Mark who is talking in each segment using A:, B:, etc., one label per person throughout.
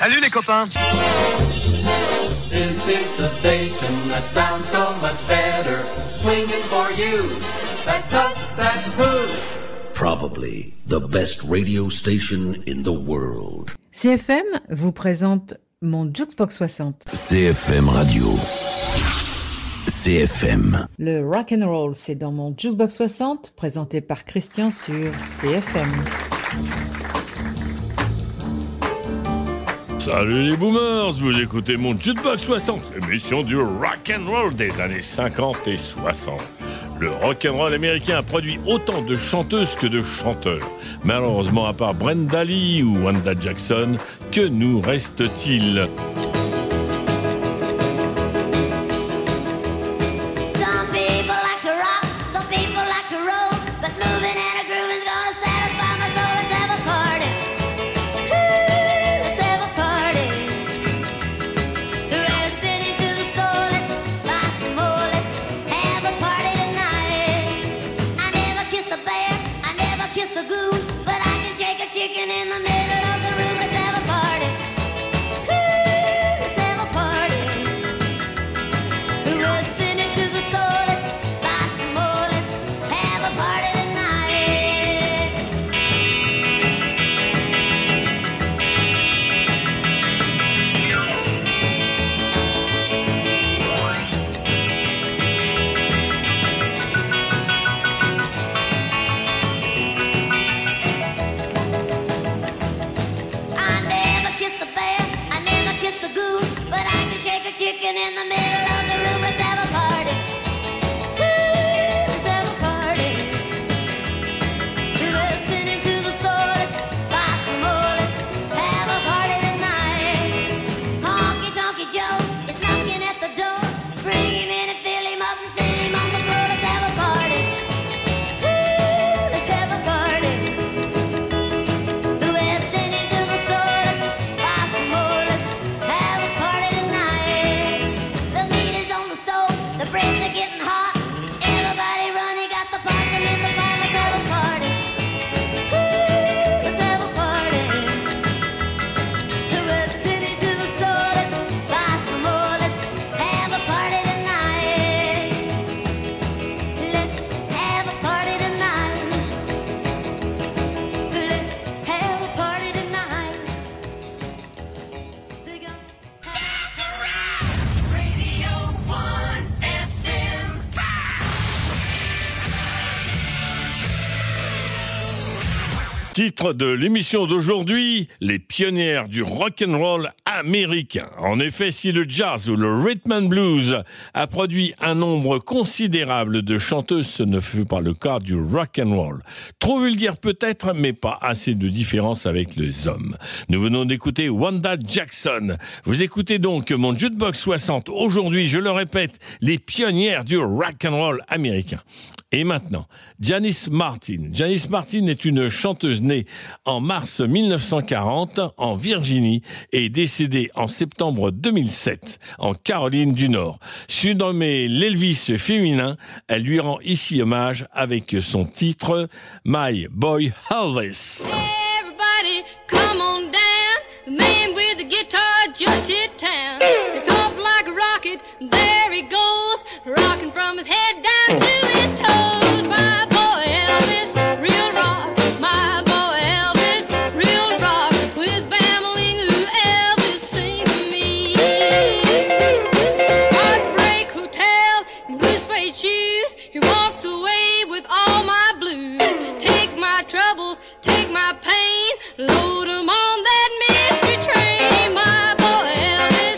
A: Salut les copains.
B: This is the station that sounds so much better. Swinging for you. That's us, that's who.
C: Probably the best radio station in the world.
D: CFM vous présente mon Jukebox 60.
E: CFM Radio. CFM.
D: Le rock and roll, c'est dans mon Jukebox 60, présenté par Christian sur CFM.
F: Salut les boomers, vous écoutez mon Jukebox 60, émission du rock and roll des années 50 et 60. Le rock and roll américain a produit autant de chanteuses que de chanteurs. Malheureusement, à part Brenda Lee ou Wanda Jackson, que nous reste-t-il ? Titre de l'émission d'aujourd'hui, les pionnières du rock'n'roll américain. En effet, si le jazz ou le rhythm and blues a produit un nombre considérable de chanteuses, ce ne fut pas le cas du rock'n'roll. Trop vulgaire peut-être, mais pas assez de différence avec les hommes. Nous venons d'écouter Wanda Jackson. Vous écoutez donc mon Jukebox 60. Aujourd'hui, je le répète, les pionnières du rock'n'roll américain. Et maintenant, Janis Martin. Janis Martin est une chanteuse née en mars 1940 en Virginie et décédée en septembre 2007 en Caroline du Nord. Surnommée l'Elvis féminin, elle lui rend ici hommage avec son titre My Boy Elvis.
G: Hey everybody, come on down. The man with the guitar just hit town. Takes off like a rocket, there he goes, rocking from his head down to his toes. My boy Elvis, real rock. My boy Elvis, real rock. With bambling, ooh, Elvis, sing to me. Heartbreak Hotel, in blue suede shoes. He walks away with all my blues. Take my troubles, take my pain, load 'em on that mystery train. My boy Elvis.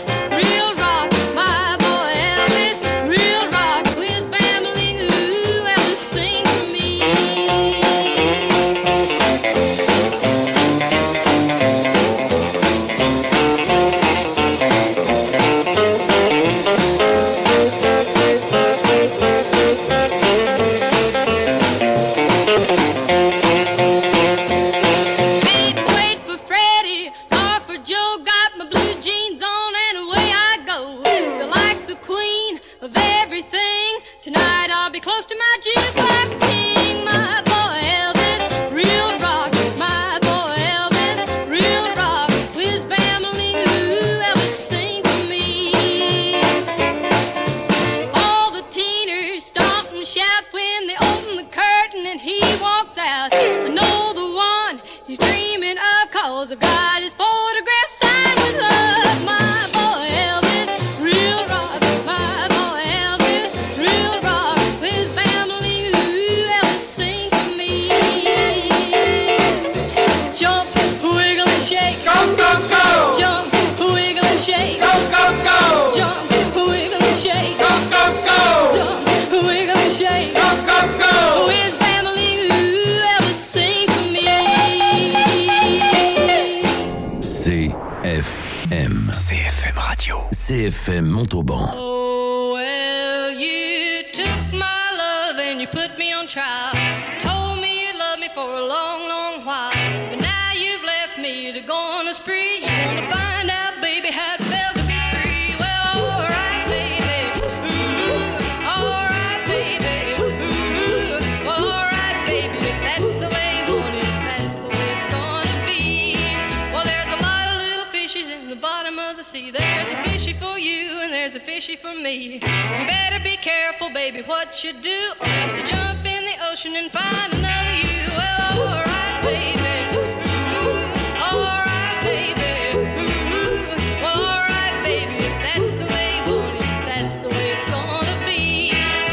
C: CFM. CFM Radio. CFM Montauban.
G: Oh, well, you took my love and you put me on trial. Told me you loved me for a long, long while. But now you've left me to go on a spree. You want to find out, baby, how it felt to be free. Well, all right, baby. Ooh, all right, baby. Ooh, well, all right, baby. If that's the way you want it, that's the way it's gonna be. Well, there's a lot of little fishes in the bottom of the sea. There's a fishy for you and there's a fishy for me. You better be careful, baby, what you do, or else you jump in the ocean and find another you. Well, all right, baby. Ooh, all right, baby. Ooh, well, all right, baby. If that's the way you want it, that's the way it's gonna be.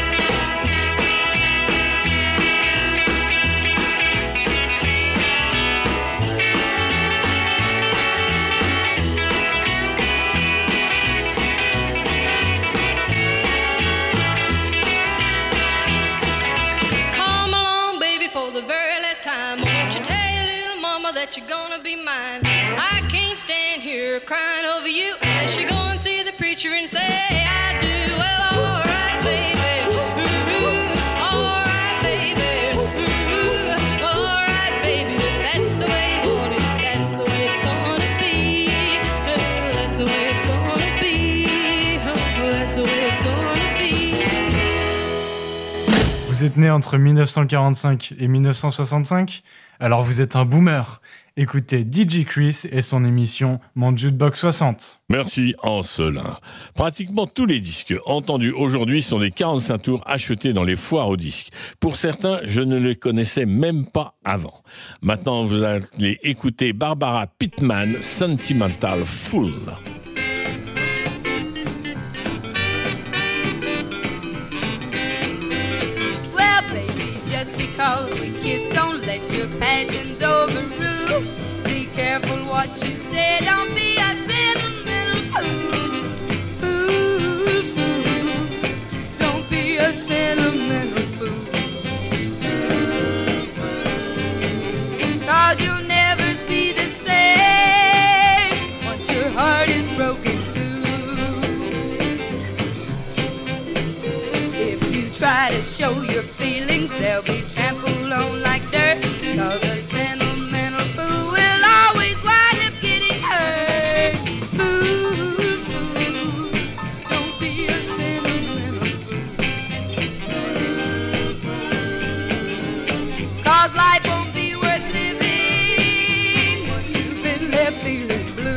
G: Come along, baby, for the very last time. Won't you tell your little mama that you're gonna be mine? I can't stand here crying over you unless you go and see the preacher and say I do. Well, all right, baby. Ooh, all right, baby. Ooh, well, all right, baby. If that's the way you want it, that's the way it's gonna be. That's the way it's gonna be. That's the way it's gonna be.
A: Vous êtes né entre 1945 et 1965 ? Alors vous êtes un boomer. Écoutez DJ Chris et son émission Mon Jukebox 60.
F: Merci Ancelin. Pratiquement tous les disques entendus aujourd'hui sont des 45 tours achetés dans les foires aux disques. Pour certains, je ne les connaissais même pas avant. Maintenant, vous allez écouter Barbara Pittman, Sentimental Fool.
E: Well, baby, just because we kiss, don't let your passions overrule. Be careful what you say, don't be a sentimental fool. Fool, fool, don't be a sentimental fool. Cause you'll never be the same once your heart is broken too. If you try to show your feelings, they'll be trampled on like dirt. Cause a sentimental fool will always wind up getting hurt. Fool, fool, don't be a sentimental fool. Cause life won't be worth living once you've been left feeling blue.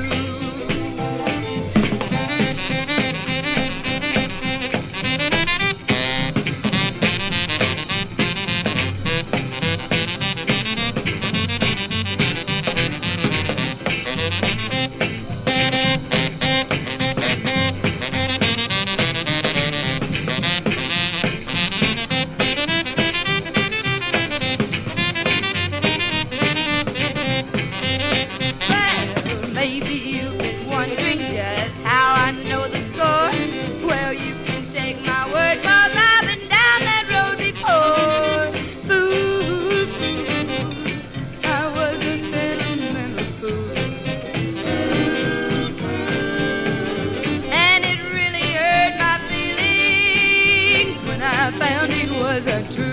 E: Well, maybe you've been wondering just how I know the score. Well, you can take my word, cause I've been down that road before. Fool, fool, I was a sentimental fool. And it really hurt my feelings when I found it wasn't true.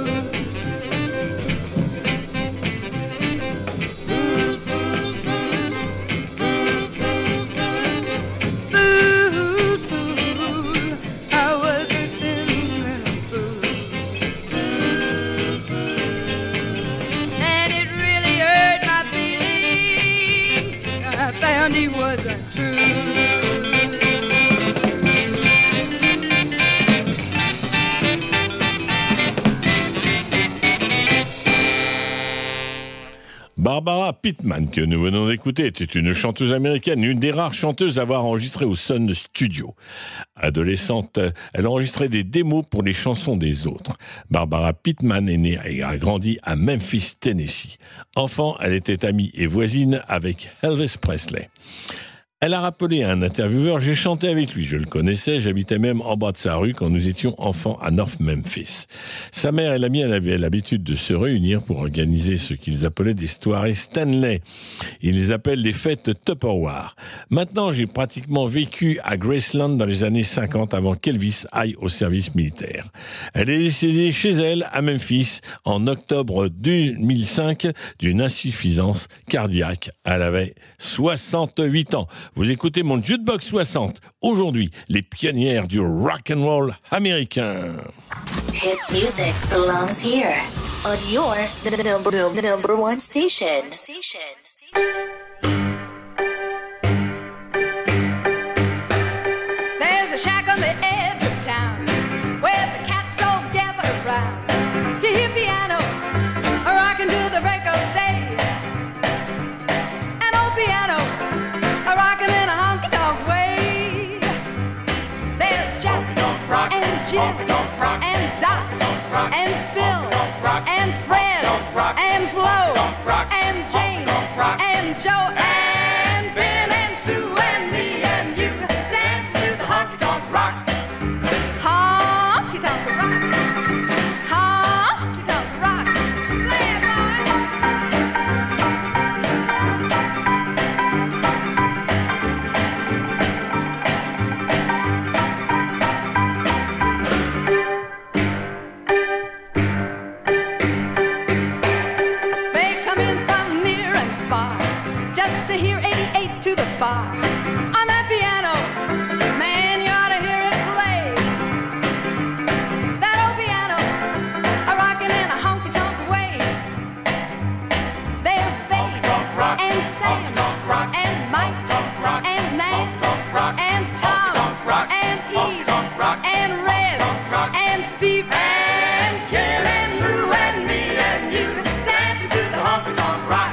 E: Fool, fool, I was a sentimental fool. And it really hurt my feelings when I found it wasn't true.
F: Barbara Pittman, que nous venons d'écouter, était une chanteuse américaine, une des rares chanteuses à avoir enregistré au Sun Studio. Adolescente, elle enregistrait des démos pour les chansons des autres. Barbara Pittman est née et a grandi à Memphis, Tennessee. Enfant, elle était amie et voisine avec Elvis Presley. Elle a rappelé à un intervieweur « J'ai chanté avec lui, je le connaissais, j'habitais même en bas de sa rue quand nous étions enfants à North Memphis. Sa mère et la mienne avaient l'habitude de se réunir pour organiser ce qu'ils appelaient des soirées Stanley. Ils les appellent les fêtes Tupperware. Maintenant, j'ai pratiquement vécu à Graceland dans les années 50 avant qu'Elvis aille au service militaire. Elle est décédée chez elle à Memphis en octobre 2005 d'une insuffisance cardiaque. Elle avait 68 ans. Vous écoutez mon Jukebox 60. Aujourd'hui, les pionnières du rock and roll américain.
H: Hit music belongs here on your number one station.
E: There's a shack on the edge of town where the cats all gather around to hear piano rocking to the break of day. An old piano rocking in a honky-tonk way. There's Jack and Jim and Dot and Phil and Fred and Flo and Jane and Joe and Ben and Sue and me and you dance to the honky-tonk rock. Honky-tonk rock. Honky-tonk rock. Play it, They come in from near and far just to hear 88 to the bar. On that piano, man, you ought to hear it play. That old piano, rocking in a honky-tonk way. There's Babe and Sam and Mike and Nan and Tom and Eve and Red and Steve and Ken and Lou and me and you dancing to the honky-tonk rock.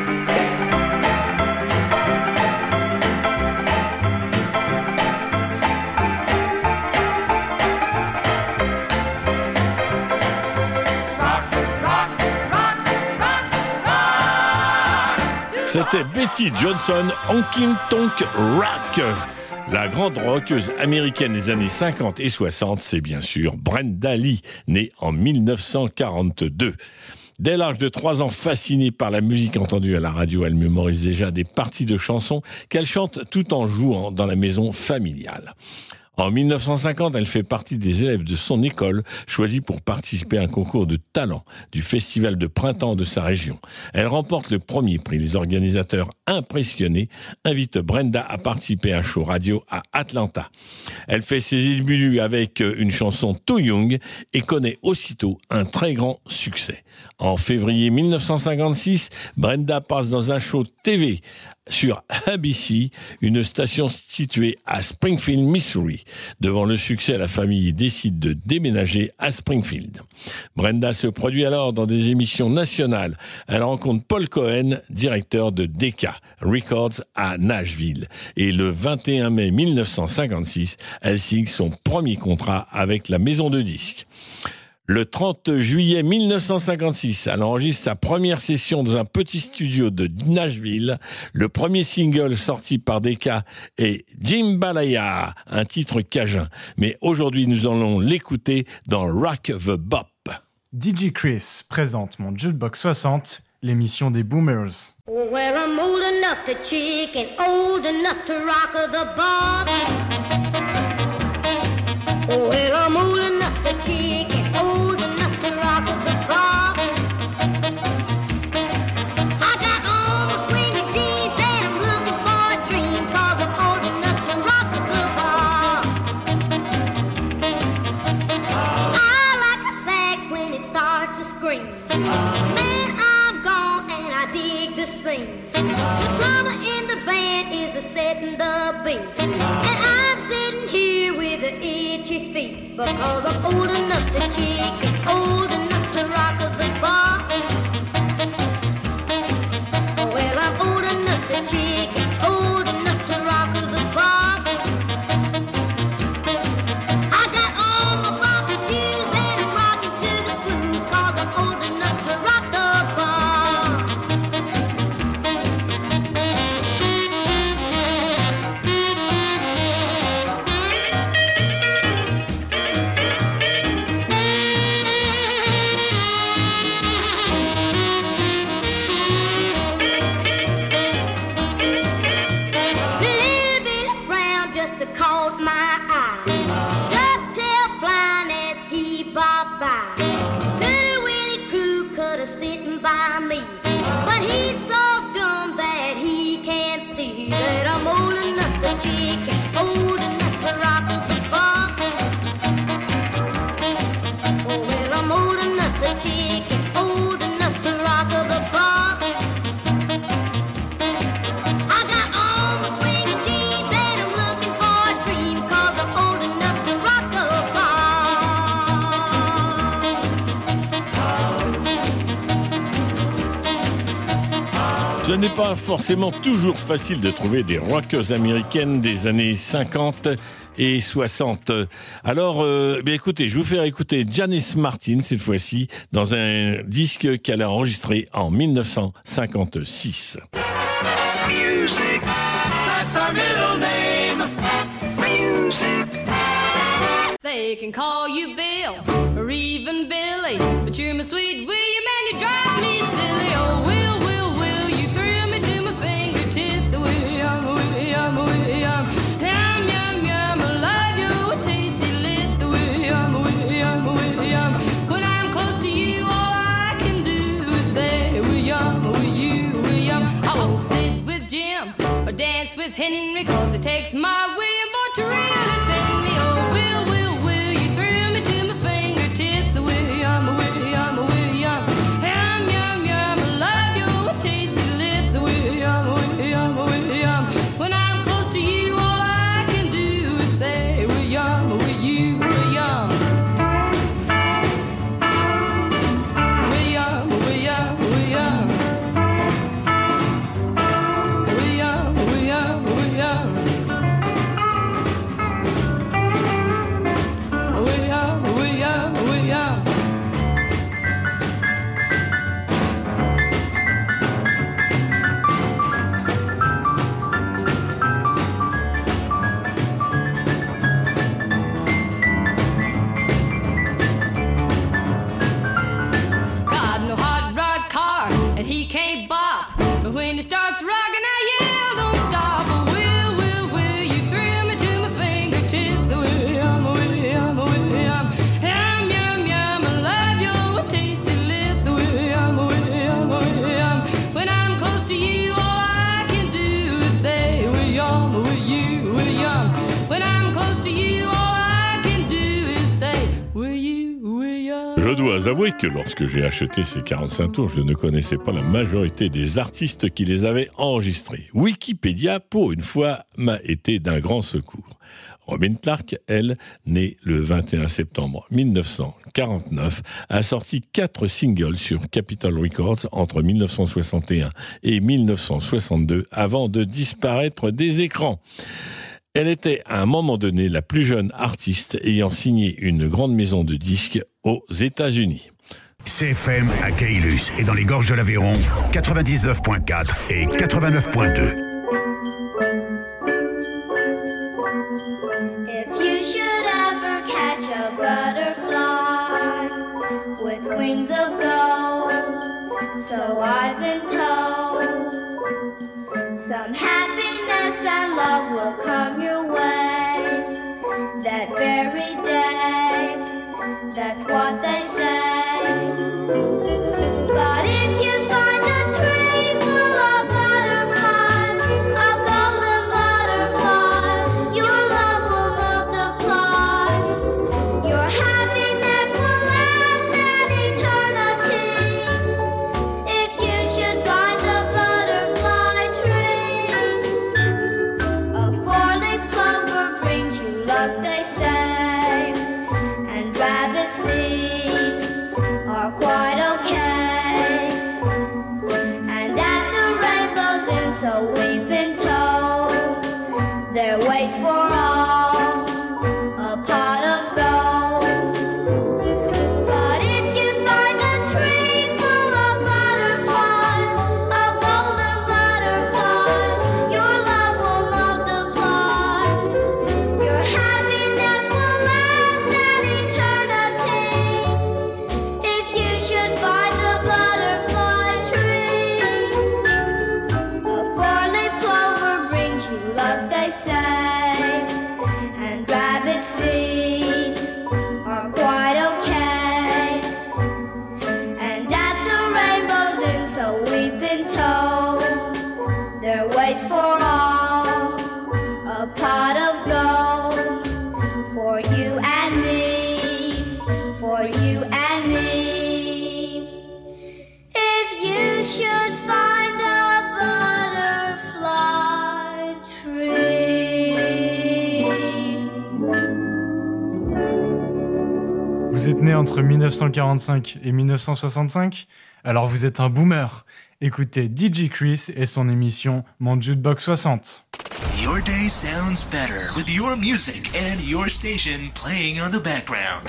F: C'était Betty Johnson, Honky Tonk Rock. La grande rockeuse américaine des années 50 et 60, c'est bien sûr Brenda Lee, née en 1942. Dès l'âge de 3 ans, fascinée par la musique entendue à la radio, elle mémorise déjà des parties de chansons qu'elle chante tout en jouant dans la maison familiale. En 1950, elle fait partie des élèves de son école choisis pour participer à un concours de talent du festival de printemps de sa région. Elle remporte le premier prix. Les organisateurs impressionnés invitent Brenda à participer à un show radio à Atlanta. Elle fait ses débuts avec une chanson Too Young et connaît aussitôt un très grand succès. En février 1956, Brenda passe dans un show TV sur ABC, une station située à Springfield, Missouri. Devant le succès, la famille décide de déménager à Springfield. Brenda se produit alors dans des émissions nationales. Elle rencontre Paul Cohen, directeur de Decca Records à Nashville. Et le 21 mai 1956, elle signe son premier contrat avec la maison de disques. Le 30 juillet 1956, elle enregistre sa première session dans un petit studio de Nashville. Le premier single sorti par Decca est Jambalaya, un titre cajun. Mais aujourd'hui, nous allons l'écouter dans Rock the Bop.
A: DJ Chris présente mon Jukebox 60, l'émission des Boomers.
G: Well, I'm old enough to chick and old enough to rock the bob. Well, I'm old enough to chick and old enough to rock the bob. I got on my swinging jeans and I'm looking for a dream, 'cause I'm old enough to rock the bob. I like the sax when it starts to scream. Man, I'm gone and I dig the scene. The drummer in the band is a setting the beat, and I'm sitting here with the itchy feet, because I'm old enough to chick and old enough to rock the bar. Well, I'm old enough to chick and old enough to rock the bar. I got on my boxing shoes and I'm rocking to the blues, 'cause I'm old enough to rock the bar. chicken, old enough to rock the boat. Oh, well, I'm old enough to chicken, old enough to rock the boat. I got all my swinging jeans and I'm looking for a dream, 'cause I'm old enough to rock the
F: Ce n'est pas forcément toujours facile de trouver des rockeuses américaines des années 50 et 60. Alors, écoutez, je vais vous faire écouter Janice Martin cette fois-ci dans un disque qu'elle a enregistré en 1956.
B: Music, that's our middle name. Music.
G: They can call you Bill or even Billy, but you're my sweet William and you drive me silly. Oh, Will, you thrill me to my fingertips. William, William, William, yum, yum, yum, I love your tasty lips. William, William, William, when I'm close to you, all I can do is say, William, William. I won't sit with Jim or dance with Henry, 'cause it takes my William boy to really send me. Oh, Will, you thrill me to my fingertips. William, William, William, yum, yum, yum, I love your tasty lips. William, William, William, when I'm close to you, all I can do is say, William, William. William, William, William. William, William, William. William, William, William. Got no hot rod car and he can't bop, but when he starts rocking, I yell, don't stop. Will, you thrill me to my fingertips. William, William, William, yum, yum, yum, I love your tasty lips. William, William, William, when I'm close to you, all I can do is say, William, William, when I'm close to you, all I can do is say, William.
F: Je dois avouer que lorsque j'ai acheté ces 45 tours, je ne connaissais pas la majorité des artistes qui les avaient enregistrés. Wikipédia, pour une fois, m'a été d'un grand secours. Robin Clark, elle, née le 21 septembre 1949, a sorti 4 singles sur Capitol Records entre 1961 et 1962 avant de disparaître des écrans. Elle était à un moment donné la plus jeune artiste ayant signé une grande maison de disques aux États-Unis.
I: CFM à Caylus et dans les gorges de l'Aveyron, 99.4 et 89.2.
J: If you should ever catch a butterfly with wings of gold, so I've been told, some happiness and love will come your way that very day. That's what they say. But if you find a tree full of butterflies, of golden butterflies, your love will multiply. Your happiness will last an eternity. If you should find a butterfly tree, a four-leaf clover brings you luck, they say, and rabbit's feet are quite okay. And at the rainbow's end, so we've been told, there waits for all a pot of gold. But if you find a tree full of butterflies, of golden butterflies, your love will multiply. Your happiness will last an eternity. If you should find a butterfly tree, a four-leaf clover brings you luck, they say, and rabbit's feet are quite okay. And at the rainbow's end, so we've been told, there waits for all a a pot of gold for you and me, for you and me. If you should find a butterfly tree.
A: Vous êtes né entre 1945 et 1965 ? Alors vous êtes un boomer. Écoutez DJ Chris et son émission Mon Jukebox 60.
K: Your day sounds better with your music and your station playing on the background.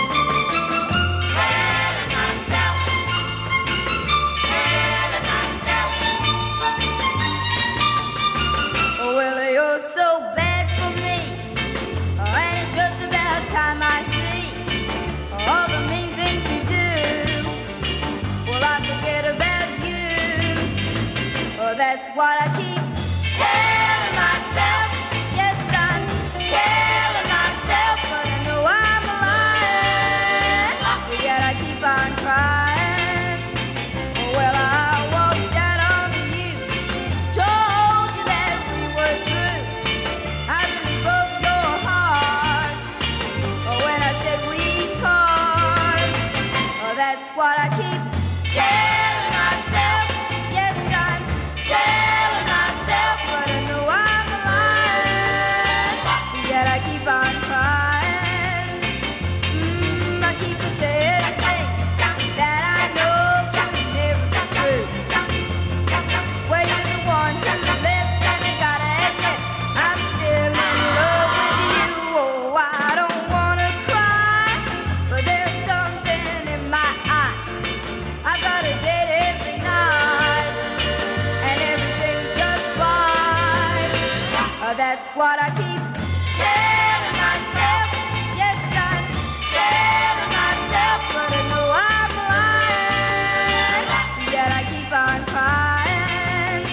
J: Well, you're so bad for me, and it's just about time I see all the mean things you do. Well, I forget about you. Oh, that's what I keep telling myself. Yes, I'm telling myself, but I know I'm lying. Yet I keep on crying. Well, I walked out on you, told you that we were through. I really broke your heart when I said we'd part. Oh, that's what I keep telling myself. Yes, I'm telling myself, but I know I'm lying. Yet I keep on crying. I keep saying things that I know could never be true. Well, you're the one who left, and I gotta admit I'm still in love with you. Oh, I don't wanna cry, but there's something in my eye. I got a date every night, and everything's just right. That's what I keep telling myself. Yes, I'm telling myself, but I know I'm lying. Yet I keep on crying.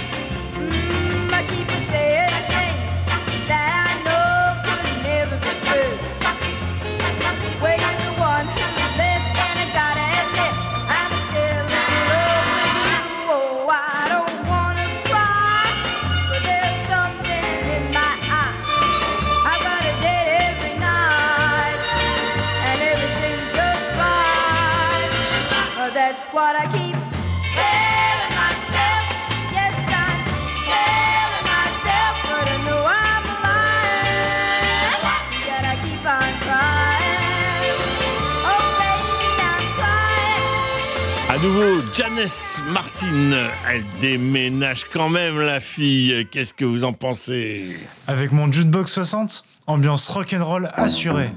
J: I keep saying things that I know could never be true. Well, you're the one who left, and I gotta admit I'm still in love with you. Oh, I don't wanna cry, but there's something in my eye. I got a date every night, and everything's just right. That's what I keep telling myself. Yes, I'm telling myself, but I know I'm lying. Yet I keep on crying. Oh, baby, I'm crying.
F: À nouveau, Janice Martin. Elle déménage quand même, la fille. Qu'est-ce que vous en pensez ?
A: Avec mon Jukebox 60, ambiance rock'n'roll assurée.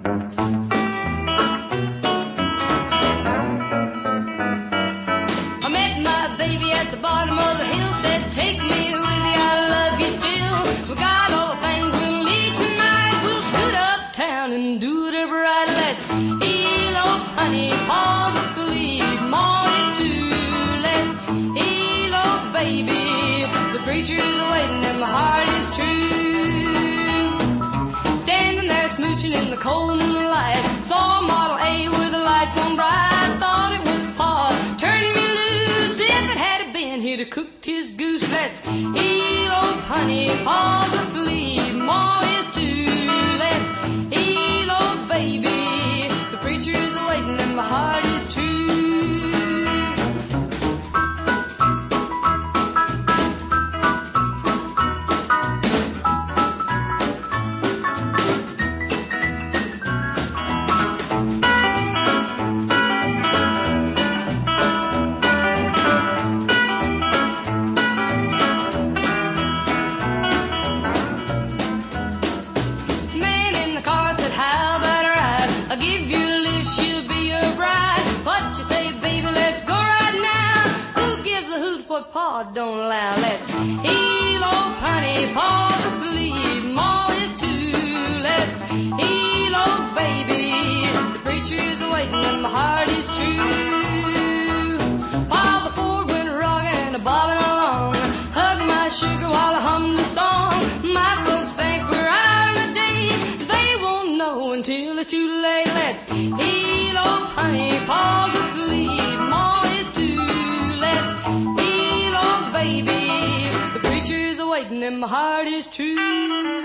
G: I met my baby at the bottom of the hill, said, take me with you, I love you still. We got all the things we'll need tonight. We'll scoot uptown and do it right. Let's elope, honey, paws asleep. Ma is too. Let's elope, baby. The preacher's waiting and my heart is true. Standing there smooching in the cold moonlight, saw a Model A with the lights on bright. Thought it was Pa turning me loose. If it had been, he'd have cooked his goose. Let's elope, honey, Pa's asleep. Ma is too. Let's elope, baby. The preacher's waiting and my heart is true. Man in the car said, how about a ride? I'll give you a lift, she'll be your bride. What you say, baby, let's go right now. Who gives a hoot what Pa don't allow? Let's elope, honey, Pa's asleep. Ma is too. Let's elope, baby. The preacher's waiting and my heart is true. Pa before went rocking and a bobbing along, hugged my sugar while I hummed the song. My folks think we're out of the days. They won't know until it's too late. Let's elope, honey, Pa's asleep. Ma is too. Let's elope, baby. The preacher's waiting and my heart is true.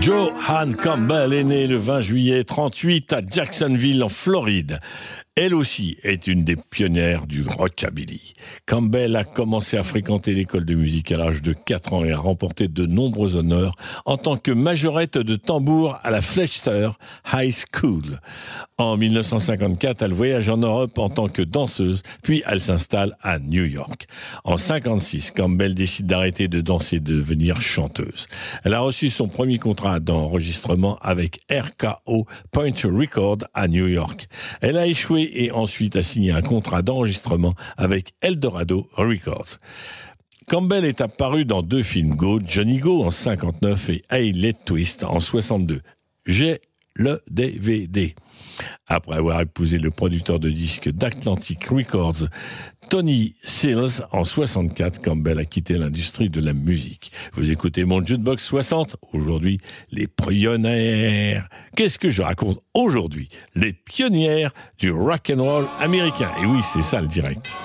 F: Joan Campbell est née le 20 juillet 1938 à Jacksonville, en Floride. Elle aussi est une des pionnières du rockabilly. Campbell a commencé à fréquenter l'école de musique à l'âge de 4 ans et a remporté de nombreux honneurs en tant que majorette de tambour à la Fletcher High School. En 1954, elle voyage en Europe en tant que danseuse, puis elle s'installe à New York. En 1956, Campbell décide d'arrêter de danser et de devenir chanteuse. Elle a reçu son premier contrat d'enregistrement avec RKO Point Record à New York. Elle a échoué et ensuite a signé un contrat d'enregistrement avec Eldorado Records. Campbell est apparu dans 2 films Go, Johnny Go en 1959 et Hey Let Twist en 1962. J'ai le DVD. Après avoir épousé le producteur de disques d'Atlantic Records, Tony Sills, en 1964, Campbell a quitté l'industrie de la musique. Vous écoutez mon Jukebox 60, aujourd'hui, les pionnières. Qu'est-ce que je raconte aujourd'hui? Les pionnières du rock'n'roll américain. Et oui, c'est ça le direct.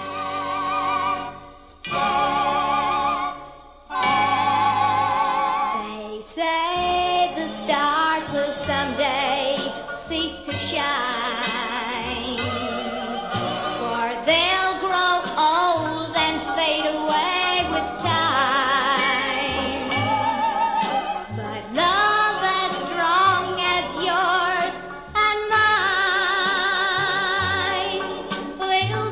J: They say the stars will someday cease to shine, for they'll grow old and fade away with time. But love as strong as yours and mine will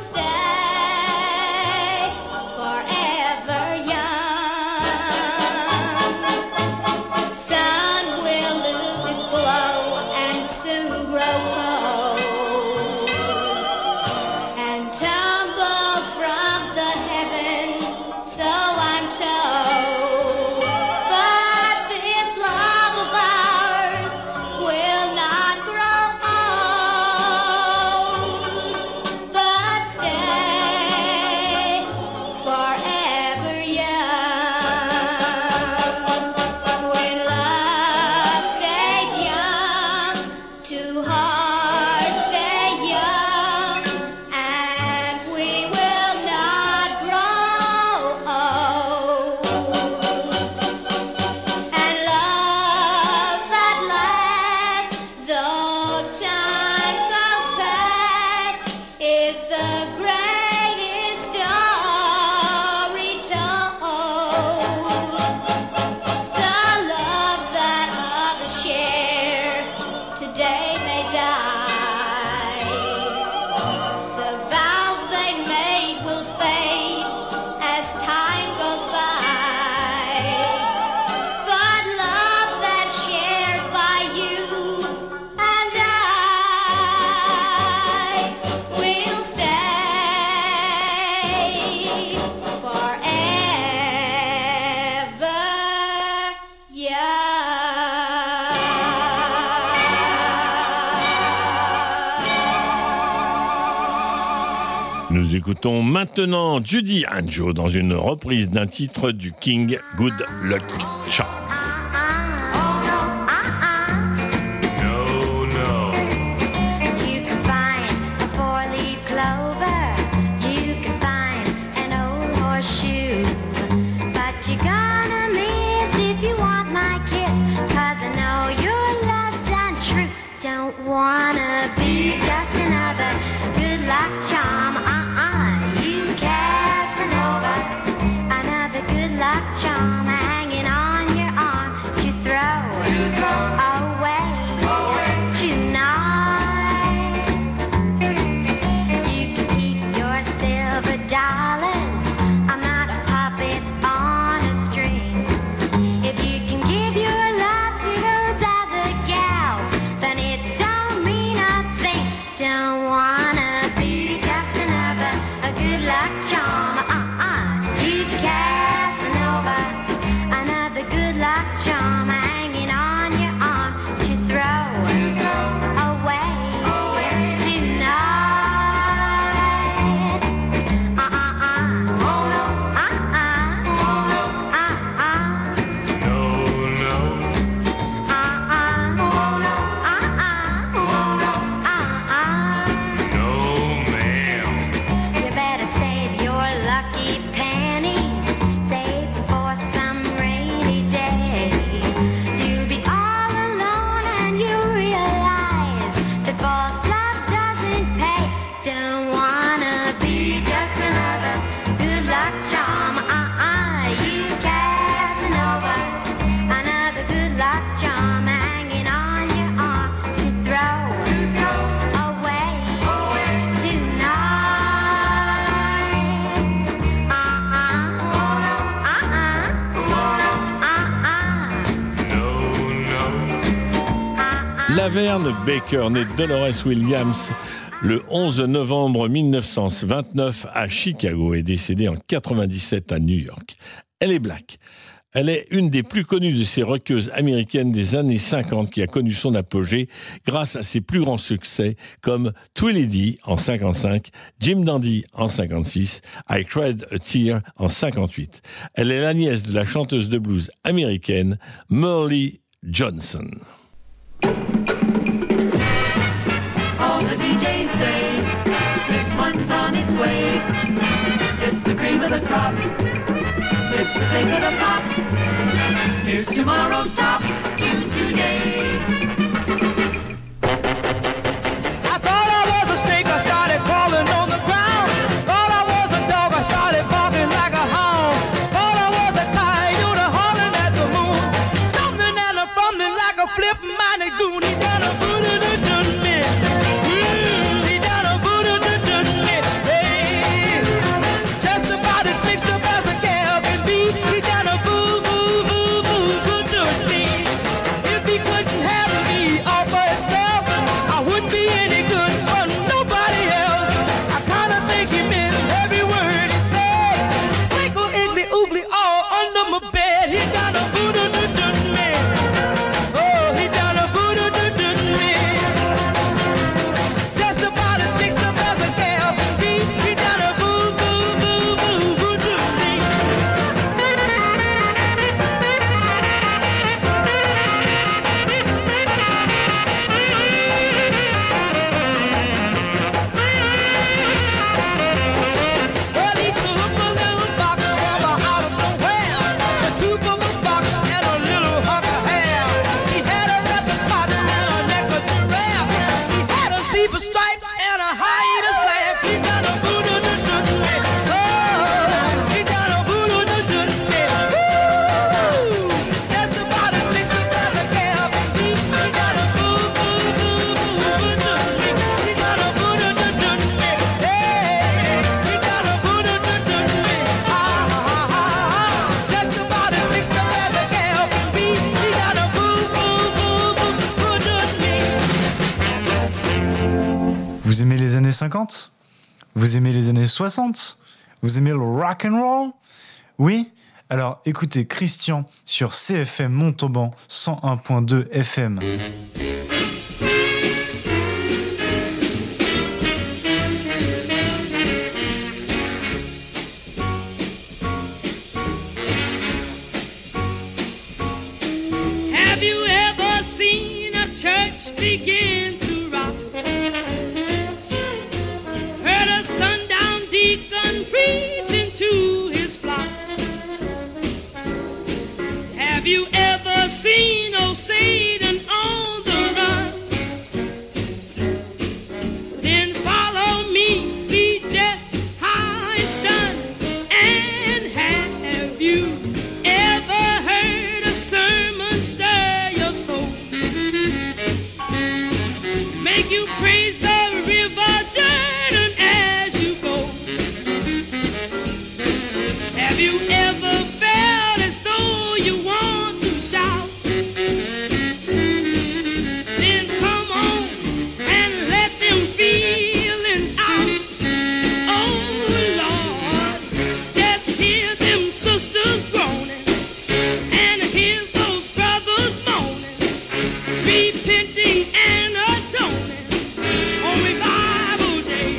J: stay forever young. Sun will lose its glow and soon grow cold and tumble from the heavens, so I'm told. But this love of ours will not grow old, but stay forever young. When love stays young, 2 hearts stay young, and we will not grow old. And love at last, though time goes past, is the greatest story told. The love that others share today may die. The vows they made will fade as time goes by. But love that's shared by you and I will stay forever young.
F: Nous écoutons maintenant Judy Anjo dans une reprise d'un titre du King, Good Luck Charm.
J: You can find a 4-leaf clover, you can find an old horseshoe, but you're gonna miss if you want my kiss, 'cause I know your love's untrue. Don't wanna be just another good luck charm, you Casanova, another good luck charm hanging on your arm to throw away tonight. You can keep your silver dollars, I'm not a puppet on a string. If you can give your love to those other gals, then it don't mean
F: Laverne Baker, née Dolores Williams le 11 novembre 1929 à Chicago et décédée en 97 à New York. Elle est black. Elle est une des plus connues de ces rockeuses américaines des années 50 qui a connu son apogée grâce à ses plus grands succès comme Tweedledee en 55, Jim Dandy en 56, I Cried a Tear en 58. Elle est la nièce de la chanteuse de blues américaine Molly Johnson.
B: All the DJs say this one's on its way. It's the cream of the crop. It's the thing of the pops. Here's tomorrow's top tune today.
L: I thought I was a snake, I started crawling on the ground. Thought I was a dog, I started barking like a hound. Thought I was a coyote hollering at the moon. Stumbling and a fumbling like a flip-minded goon. He done a voodoo-doo-doo me. He done a voodoo-doo-doo me. Hey, just about as mixed up as a gal can be. He done a voodoo-doo me. If he couldn't have me all by himself, I wouldn't be any good for nobody else. I kinda think he meant every word he said. Sprinkle iggly oogly all under my bed. He done a voodoo-doo me. Oh, he done a voodoo-doo me. Just about as mixed up as a gal can be. He done a voodoo me. Well, he took a little box from out of nowhere, a tube of a box and a little hunk of hair. He had a leopard spot and a neck of giraffe. He had a zebra stripe and a hyena's laugh. He done a voodoo-doo-doo me. Oh, he done a voodoo-doo-doo me. Woo! Just about as mixed up as a gal can be. He done a voodoo-doo-doo me. He done a voodoo-doo-doo me. Hey, he done a voodoo-doo-doo me. Ha ha ha ha ha. Just about as mixed up as a gal can be. He done a voodoo-doo me.
A: Vous aimez les années 50 ? Vous aimez les années 60 ? Vous aimez le rock and roll ? Oui ? Alors écoutez Christian sur CFM Montauban 101.2 FM.
L: Have you ever seen a church begin to rock? Heard a sundown deacon preaching to his flock? Have you ever seen old Satan on the run? Then follow me, see just how it's done. And have you ever heard a sermon stir your soul? Make you praise the river Jordan as you go. Have you ever felt as though you want to shout? Then come on and let them feelings out. Oh Lord, just hear them sisters groaning and hear those brothers moaning, repenting and atoning on revival day.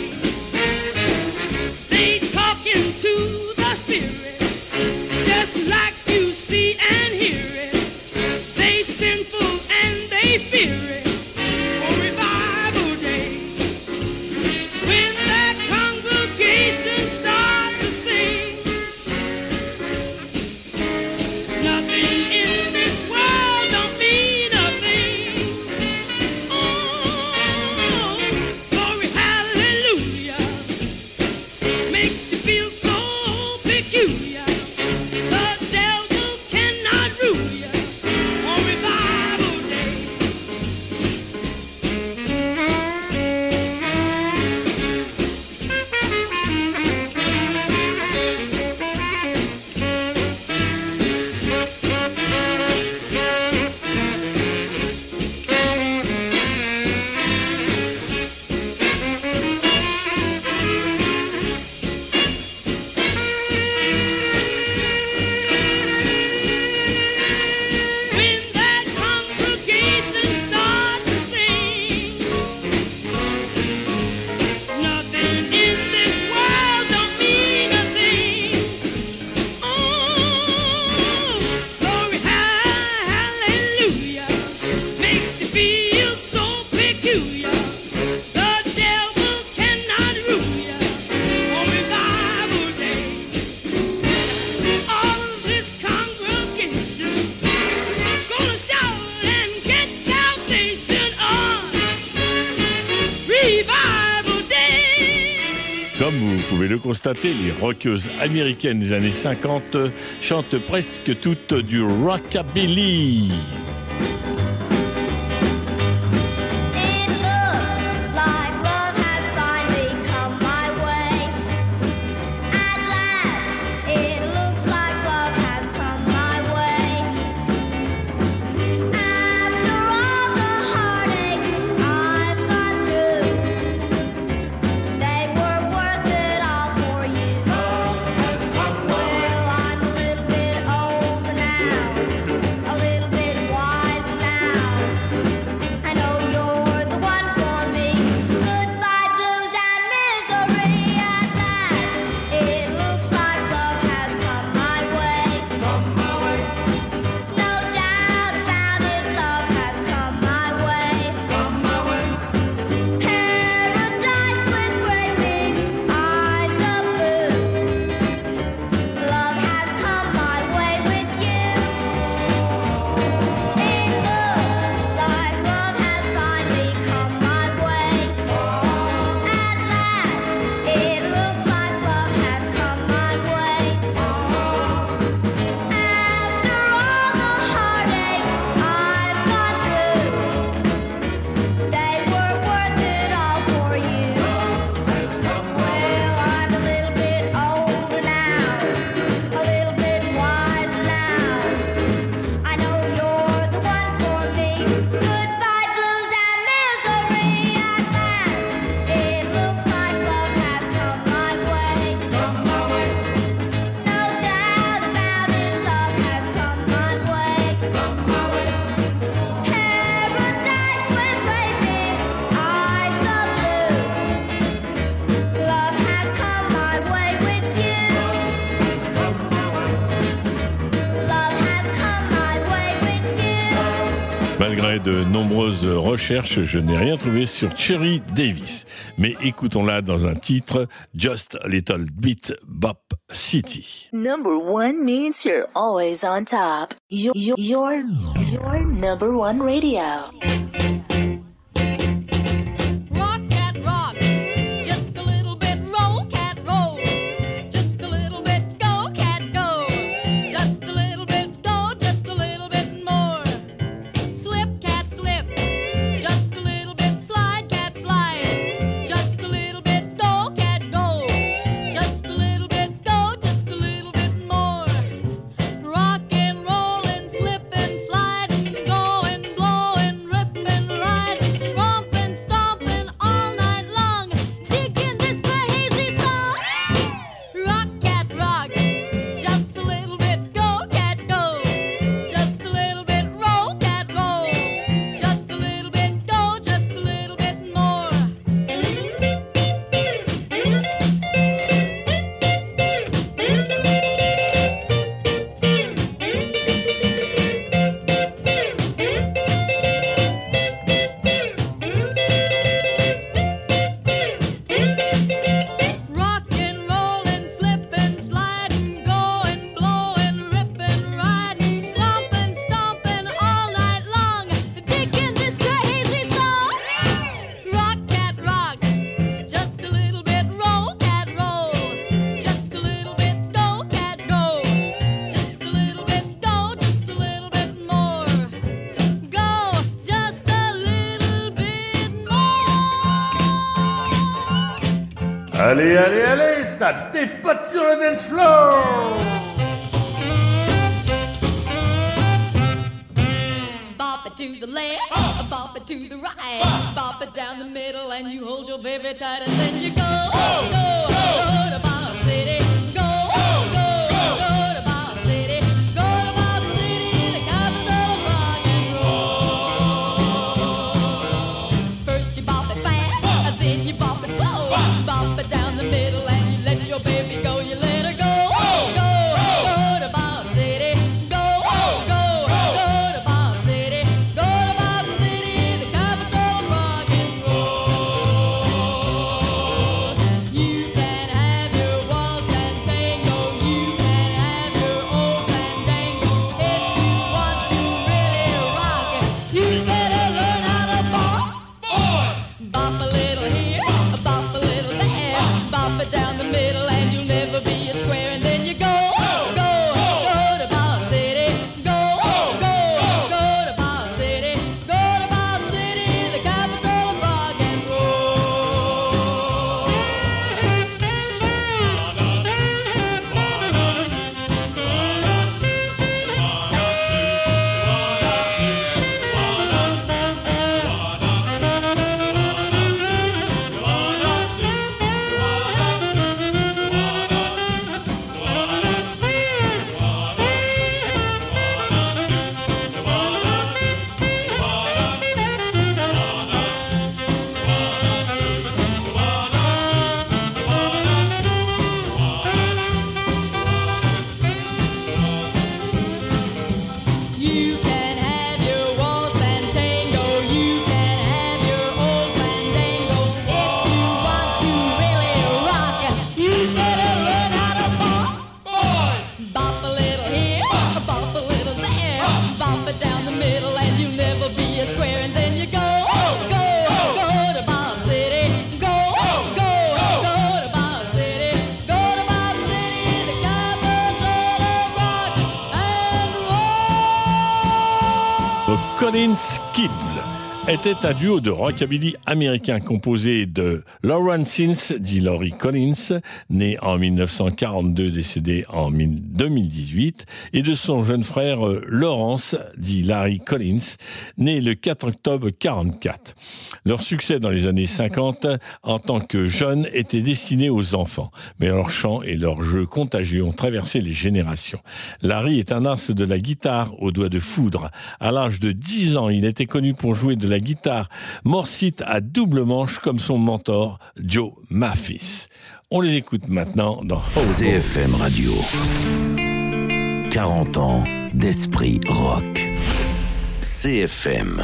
L: They talking to the Spirit, just like you see and hear it. They sinful and they fear it on revival day. When that congregation start to sing, nothing in this world don't mean a thing. Oh, glory, hallelujah, makes you feel so peculiar. The devil cannot rule you on revival day.
F: pouvez le constater, les rockeuses américaines des années 50 chantent presque toutes du rockabilly. Malgré de nombreuses recherches, je n'ai rien trouvé sur Cherry Davis. Mais écoutons-la dans un titre, Just a Little Bit Bop City.
H: Number one means you're always on top. Your number one radio.
G: Rock, cat, rock. Just a little bit roll, cat, roll. Just a little bit go, cat, go. Just a little bit go, just a little bit more. Slip, cat, slip. Just a little bit slide, cat, slide. Just a little bit go, cat, go. Just a little bit go, just a little bit more. Rock and roll and slip and slide and go and blow and rip and ride. Romp and stomp and all night long. Digging this crazy song. Rock, cat, rock. Just a little bit go, cat, go. Just a little bit roll, cat, roll. Just a little bit go, just a little bit more. Rock and roll and slip and slide and go and blow and rip and ride. Romp and stomp and all night long. Digging this crazy song. Rock, cat, rock. Just a little bit roll, cat, roll. Just a little bit go, cat, go. Just a little bit go, just a little bit more. Go, just a little bit more.
F: Allez, allez, allez, ça dépote sur le dance floor.
G: Bop it to the left, bop it to the right, bop it down the middle, and you hold your baby tight, and then you go, go to Bob City, go to Bob City, go to Bob City, the capital of rock and roll. First you bop it fast, and then you bop it slow, bop it down the middle, and you let your baby go, you let her go, go to Bob City, go to Bob City, go to Bob City, the capital of rock and roll. You
F: Collins Kids était un duo de rockabilly américain composé de Lauren Sims, dit Laurie Collins, né en 1942, décédé en 2018, et de son jeune frère Lawrence, dit Larry Collins, né le 4 octobre 1944. Leur succès dans les années 50 en tant que jeunes était destiné aux enfants, mais leur chant et leur jeu contagieux ont traversé les générations. Larry est un as de la guitare aux doigts de foudre. À l'âge de 10 ans, il était connu pour jouer de la guitare morcite à double manche comme son mentor Joe Mathis. On les écoute maintenant dans
M: CFM Radio. 40 ans d'esprit rock. CFM.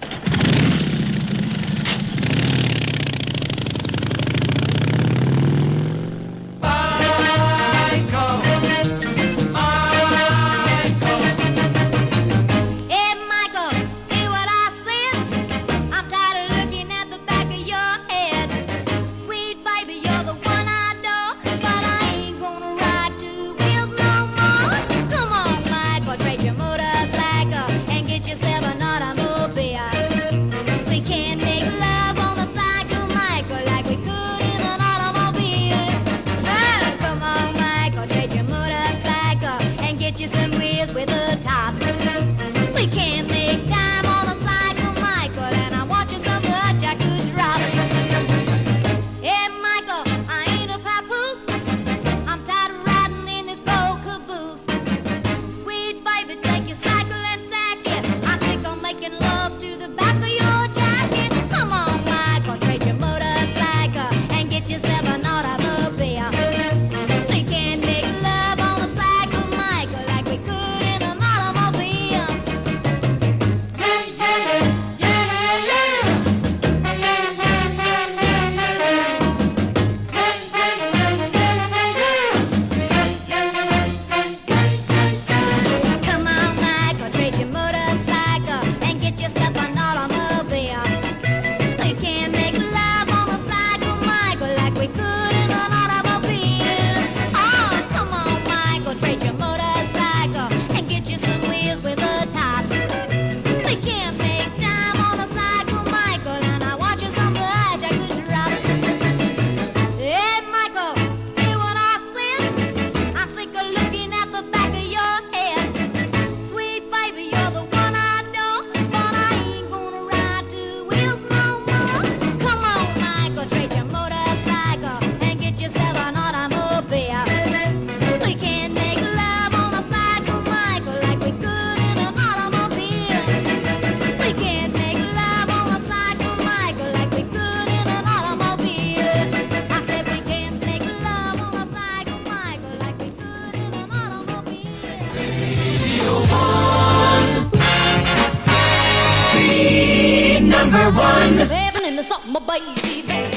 B: Number one.
G: Heaven in the summer, baby, there.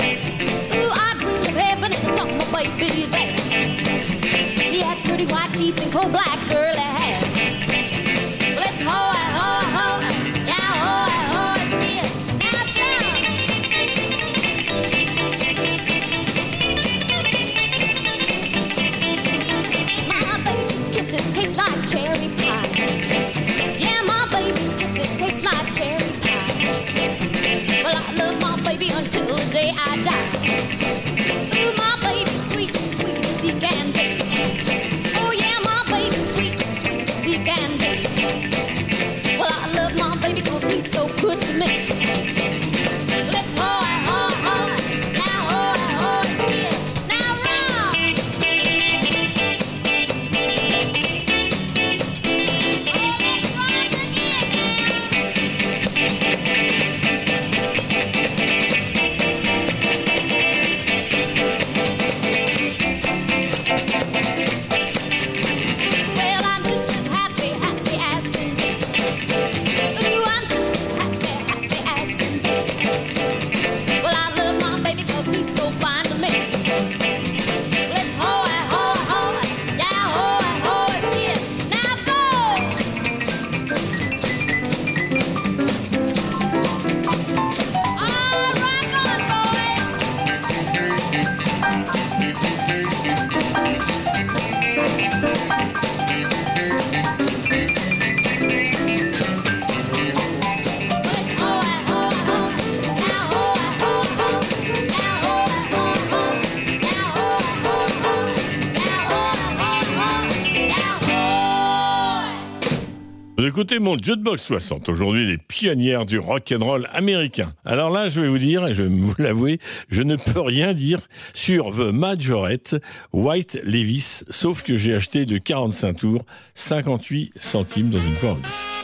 G: Ooh, I dream of heaven in the summer, baby, there. He had pretty white teeth and coal black curly hair. Let's hoe it, hoe it, hoe it. Yeah, hoe it, still. Now jump. My baby's kisses taste like cherry pie. Yeah, my baby's kisses taste like cherry pie. Well, I love my baby until the day I die. Ooh, my baby's sweet, sweet as he can be. Oh yeah, my baby's sweet, sweet as he can be. Well, I love my baby 'cause he's so good to me. Let's hoe it, hoe it, hoe it. Now hoe it still. Now rock. Oh, let's rock again Well, I'm just as happy, happy as can be. Ooh, I'm just as happy, happy as can
F: écoutez mon Jukebox 60. Aujourd'hui, les pionnières du rock'n'roll américain. Alors là, je vais vous dire, et je vais vous l'avouer, je ne peux rien dire sur The Majorette, White Levis, sauf que j'ai acheté de 45 tours, 58 centimes dans une foire au disque.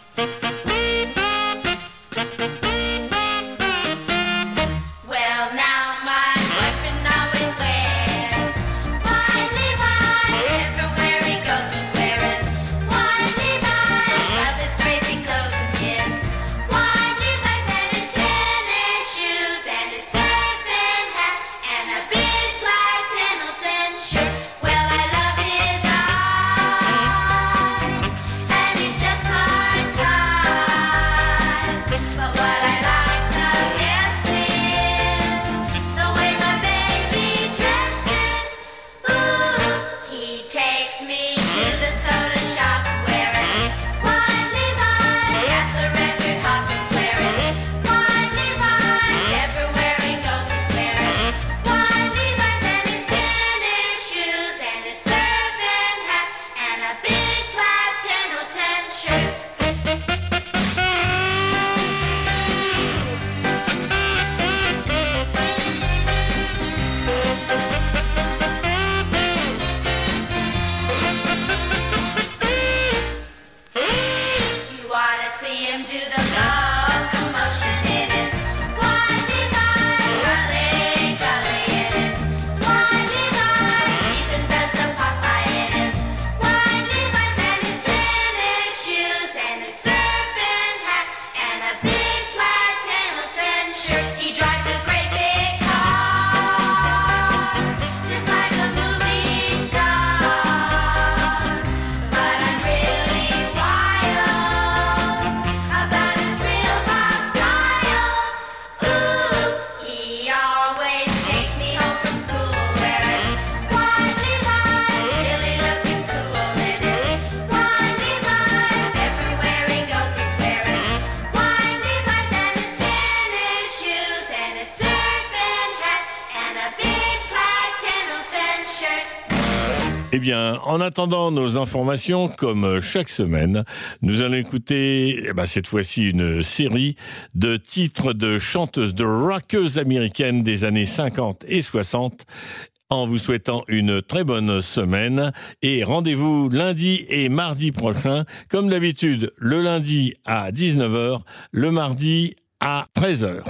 F: Eh bien, en attendant nos informations, comme chaque semaine, nous allons écouter, cette fois-ci, une série de titres de chanteuses, de rockeuses américaines des années 50 et 60, en vous souhaitant une très bonne semaine. Et rendez-vous lundi et mardi prochain, comme d'habitude, le lundi à 19h, le mardi à 13h.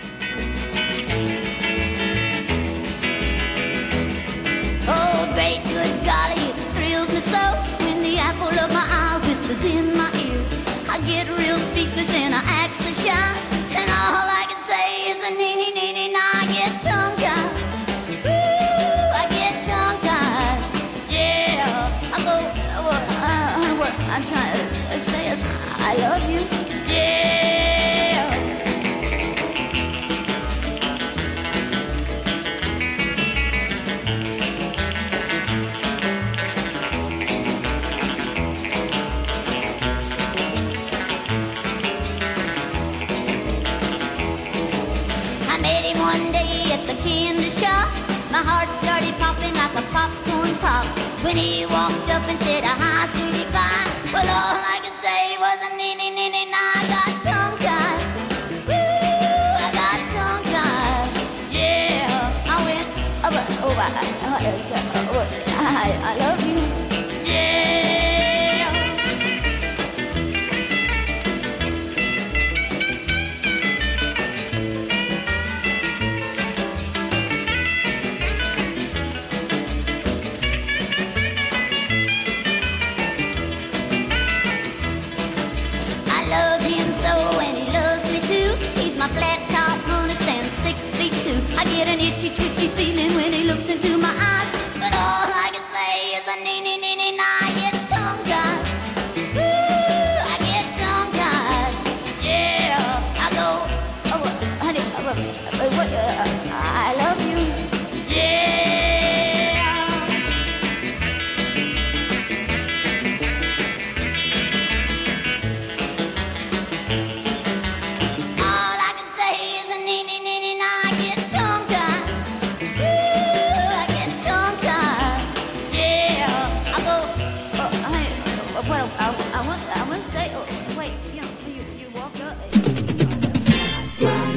N: In my ear, I get real speechless and I act so shy, and all I can say is a nee nee nee. I get tongue tied. Ooh, I get tongue tied. Yeah, I go. What I'm trying to say is I love you. Yeah. One day at the candy shop, my heart started popping like a popcorn pop. When he walked up and said, "Hi, sweetie pie," well, all I could say was a nee nee nee nee. I got tongue tied. Woo, I got tongue tied. Yeah, I went I love you. Yeah. My flat top money stands 6 feet 2. I get an itchy, twitchy feeling when he looks into my eyes. But all I can say is a nee, nee, nee, nee, I get tongue-tied. Ooh, I get tongue-tied. Yeah, I go, honey, I love you. Yeah.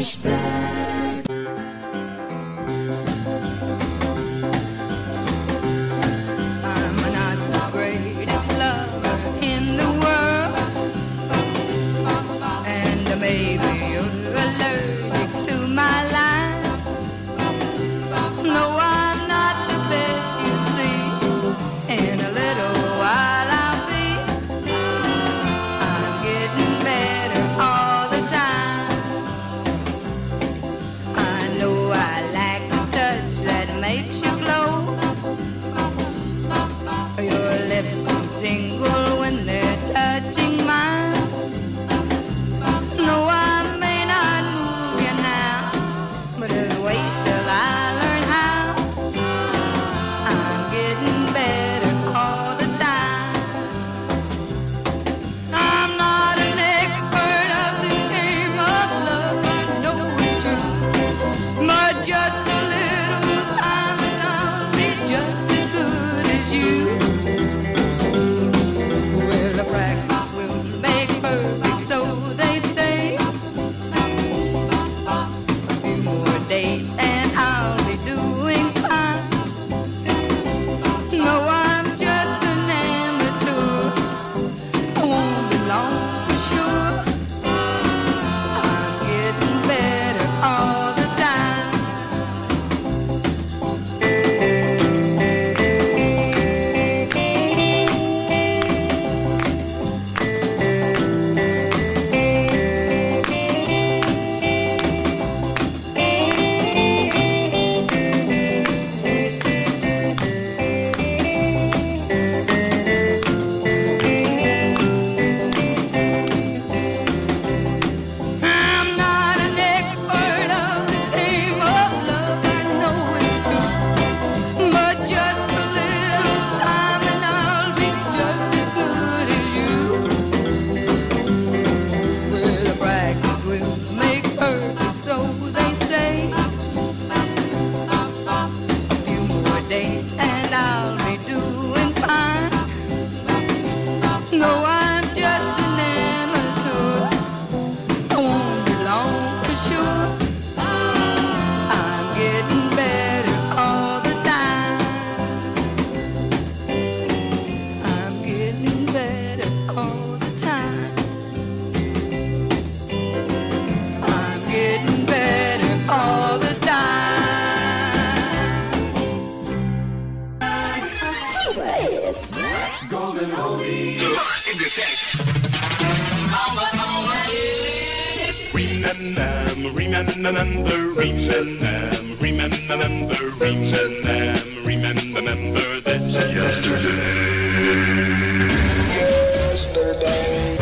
B: respect.
E: I'm not the greatest lover in the world, and maybe you're allergic to my line. No, I'm not the best you see. In a little while I'll be. I'm getting better all the time. I know I like the touch that makes you glow. Your lips tingle when they're touching mine. No, I may not move you now, but just wait till I learn how. I'm getting better all the time. I'm not an expert of this game of love, I know it's true, but just a little time and I'll be just as good as you. Well, the practice will make perfect, so they say. A few more days and I'll be doing fine. No, I'm just an amateur. I won't be long for sure. I'm getting better all the time. I'm not an expert of the game of love, I know it's true, but just a little time and I'll be just as good as you. Well, the practice will make perfect, so they say. A few more days and I'll be doing fine. No, I'm just an amateur. I won't be long for sure. I'm getting better all the time. I'm getting better all the time. I'm getting better all the time.
B: Golden oldies.
K: In the text.
B: Remember this yesterday.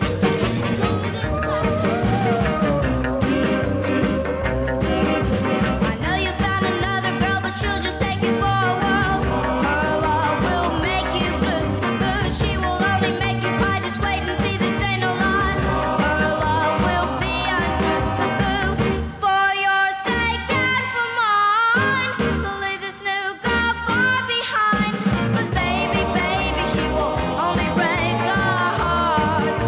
J: I know you found another girl, but she'll just take you for a while. Her love will make you blue. She will only make you cry. Just wait and see, this ain't no lie. Her love will be untrue. For your sake and for mine, leave this new girl far behind. 'Cause baby, baby, she will only break our hearts.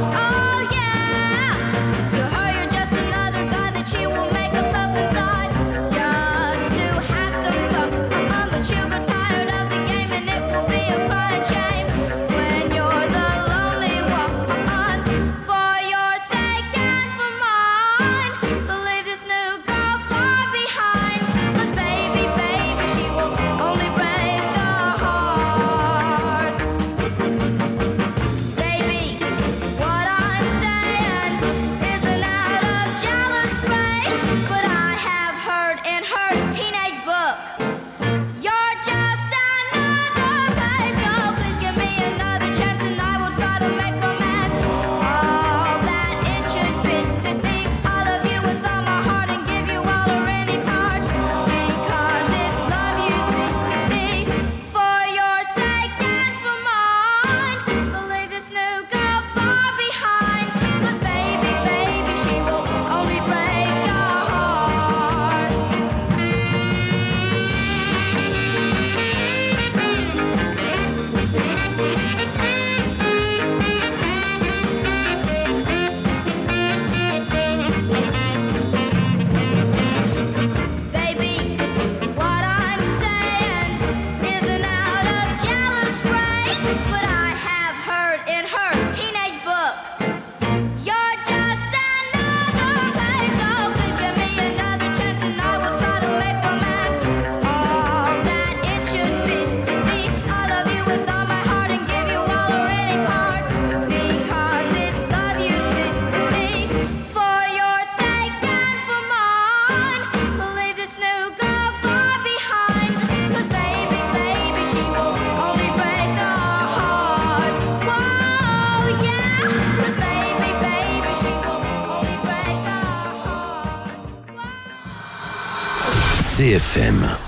M: CFM.